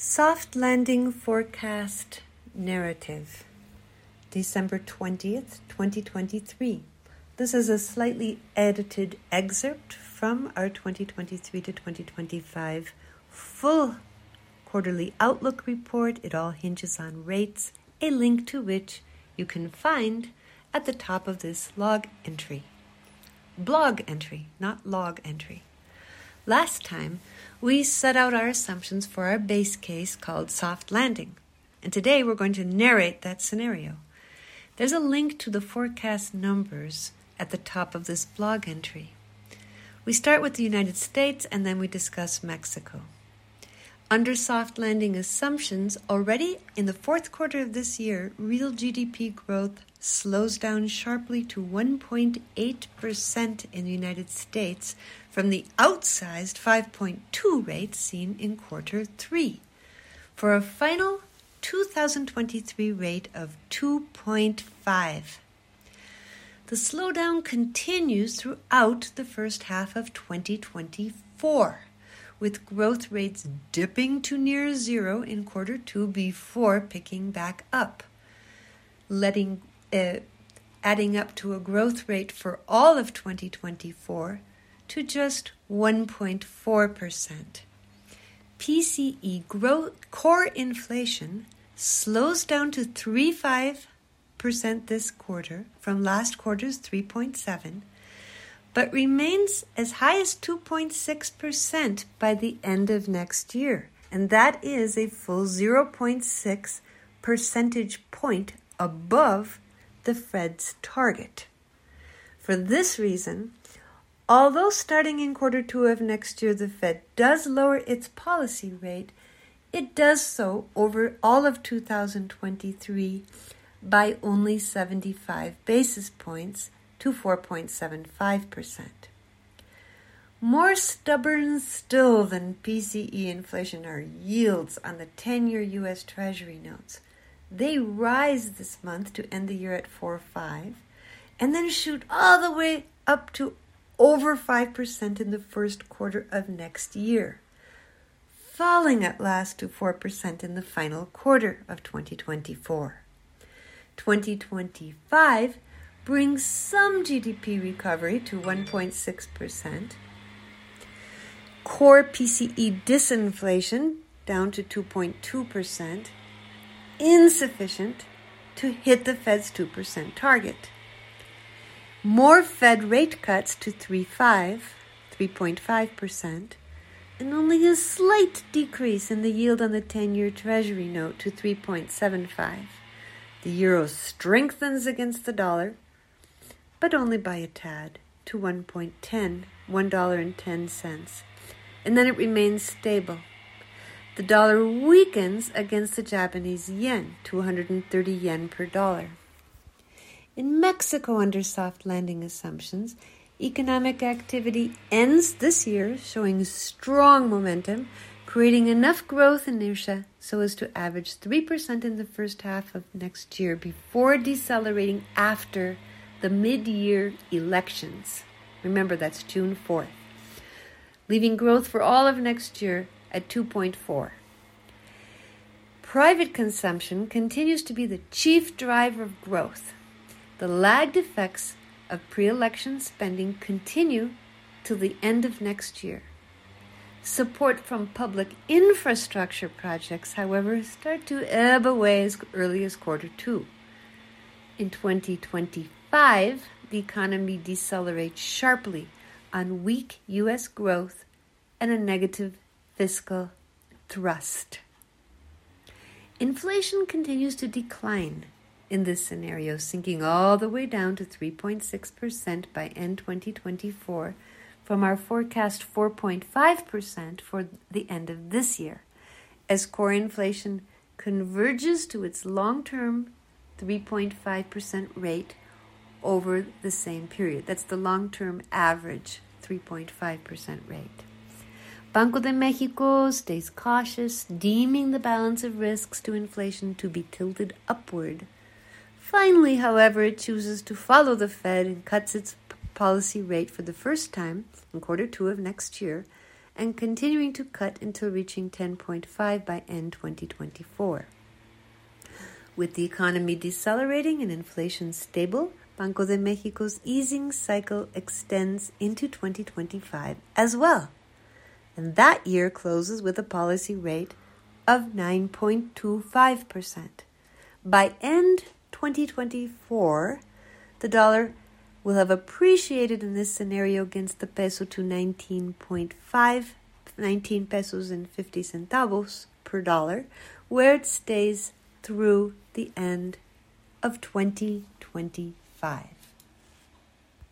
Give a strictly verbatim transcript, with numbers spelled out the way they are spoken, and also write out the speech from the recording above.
Soft Landing Forecast Narrative, December twentieth, twenty twenty-three. This is a slightly edited excerpt from our twenty twenty-three to twenty twenty-five full quarterly outlook report. It all hinges on rates, a link to which you can find at the top of this log entry. Blog entry, not log entry. Last time, we set out our assumptions for our base case called soft landing, and today we're going to narrate that scenario. There's a link to the forecast numbers at the top of this blog entry. We start with the United States and then we discuss Mexico. Under soft landing assumptions, already in the fourth quarter of this year, real G D P growth slows down sharply to one point eight percent in the United States from the outsized five point two rate seen in quarter three, for a final two thousand twenty-three rate of two point five. The slowdown continues throughout the first half of twenty twenty-four, with growth rates dipping to near zero in quarter two before picking back up, letting uh, adding up to a growth rate for all of twenty twenty-four to just one point four percent. P C E growth, core inflation slows down to three point five percent this quarter from last quarter's three point seven, but remains as high as two point six percent by the end of next year. And that is a full zero point six percentage point above the Fed's target. For this reason, although starting in quarter two of next year the Fed does lower its policy rate, it does so over all of two thousand twenty-three by only seventy-five basis points to four point seven five percent. More stubborn still than P C E inflation are yields on the ten-year U S Treasury notes. They rise this month to end the year at four point five and then shoot all the way up to over five percent in the first quarter of next year, falling at last to four percent in the final quarter of twenty twenty-four. twenty twenty-five brings some G D P recovery to one point six percent, core P C E disinflation down to two point two percent, insufficient to hit the Fed's two percent target. More Fed rate cuts to three point five percent, and only a slight decrease in the yield on the ten-year Treasury note to three point seven five. The euro strengthens against the dollar, but only by a tad, to one point one zero, one dollar and ten cents, and then it remains stable. The dollar weakens against the Japanese yen to one hundred thirty yen per dollar. In Mexico, under soft landing assumptions, economic activity ends this year showing strong momentum, creating enough growth inertia so as to average three percent in the first half of next year before decelerating after the mid-year elections. Remember, that's June fourth. Leaving growth for all of next year at two point four. Private consumption continues to be the chief driver of growth. The lagged effects of pre-election spending continue till the end of next year. Support from public infrastructure projects, however, start to ebb away as early as quarter two. In twenty twenty-five, the economy decelerates sharply on weak U S growth and a negative fiscal thrust. Inflation continues to decline in this scenario, sinking all the way down to three point six percent by end twenty twenty-four from our forecast four point five percent for the end of this year, as core inflation converges to its long-term three point five percent rate over the same period. That's the long-term average three point five percent rate. Banco de Mexico stays cautious, deeming the balance of risks to inflation to be tilted upward. Finally, however, it chooses to follow the Fed and cuts its policy rate for the first time in quarter two of next year and continuing to cut until reaching ten point five by end twenty twenty-four. With the economy decelerating and inflation stable, Banco de Mexico's easing cycle extends into twenty twenty-five as well. And that year closes with a policy rate of nine point two five percent. By end twenty twenty-four, the dollar will have appreciated in this scenario against the peso to nineteen point five, nineteen pesos and fifty centavos per dollar, where it stays through the end of twenty twenty-five.